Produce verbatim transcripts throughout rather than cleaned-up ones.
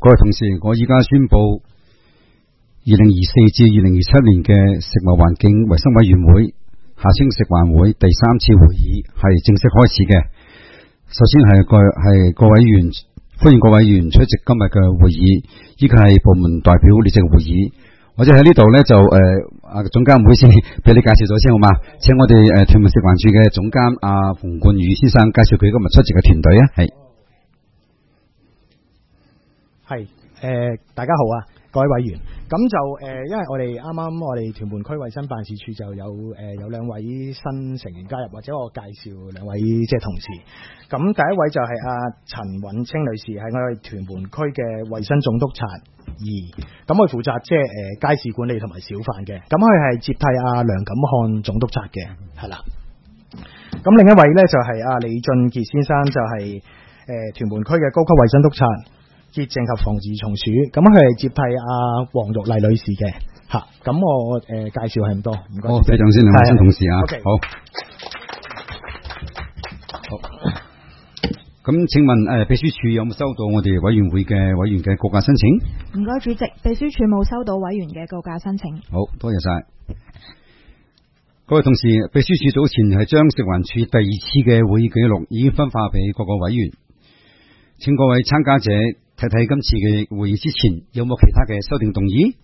各位同事，我依家宣布二零二四至二零二七年嘅食物環境衛生委員會下稱食環會第三次會議係正式開始嘅。首先係各係各位員，歡迎各位員出席今日嘅會議，依個係部門代表列席會議。或者喺呢度咧就誒啊、呃、總監，唔好意思，俾你介紹咗先好嘛？請我哋誒屯門食環署嘅總監阿馮冠宇先生介紹佢今日出席嘅團隊啊，係係誒大家好啊，各位委員。咁就誒、呃，因為我哋啱啱我哋屯門區衛生辦事處就有誒、呃、有兩位新成員加入，或者我介紹兩位即係同事。咁第一位就係阿陳允清女士，係我哋屯門區嘅衛生總督察二，咁佢負責即係誒街市管理同埋小販嘅。咁佢係接替阿梁錦漢總督察嘅，係啦。咁另一位咧就係阿李俊傑先生，就係、是、誒、呃、屯門區嘅高級衛生督察潔淨及防治蟲鼠，咁佢係接替阿黃玉麗女士嘅吓。咁我誒、呃、介紹係咁多，唔該。好，非常先兩位新同事啊。Okay. 好。好。咁請問誒秘書處有冇收到我哋委員會嘅委員嘅告假申請？ 唔該，主席，秘書處冇收到委員嘅告假申請。 好，多謝晒。各位同事，秘書處早前係將食環署第二次嘅會議記錄已經分發俾各個委員，請各位參加者睇睇今次嘅會議之前有冇其他嘅修訂動議。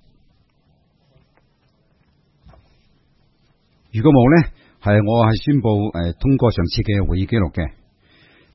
如果冇呢，係我係宣布誒通過上次嘅會議記錄嘅。